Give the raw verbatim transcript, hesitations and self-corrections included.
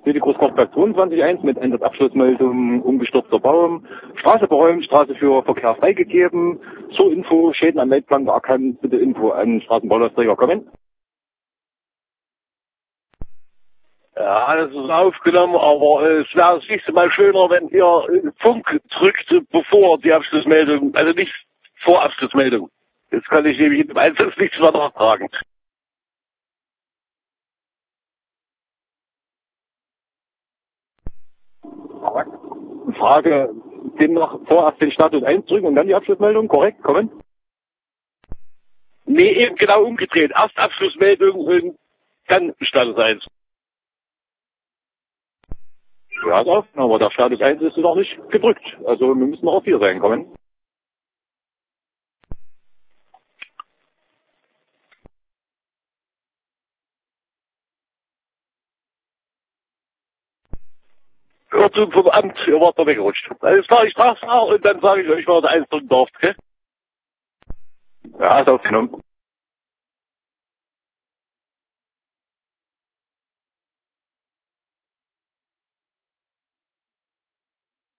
Großkortberg zweiundzwanzig eins mit Einsatzabschlussmeldung, umgestürzter Baum, Straße beräumt, Straße für Verkehr freigegeben. Zur Info, Schäden am Leitplanken erkannt, bitte Info an Straßenbaulausträger kommen. Ja, das ist aufgenommen, aber äh, es wäre das nächste Mal schöner, wenn ihr äh, Funk drückt, bevor die Abschlussmeldung, also nicht vor Abschlussmeldung. Jetzt kann ich nämlich im Einsatz nichts mehr nachtragen. Frage, demnach vorerst den Status eins drücken und dann die Abschlussmeldung, korrekt, kommen? Nee, eben genau umgedreht. Erst Abschlussmeldung und dann Status eins. Ja, doch, aber der Status eins ist noch nicht gedrückt. Also wir müssen noch auf vier sein, kommen. Hört zu vom Amt, ihr wart da weggerutscht. Alles klar, ich trag's nach und dann sage ich euch, was eins drücken darf, gell? Ja, ist aufgenommen.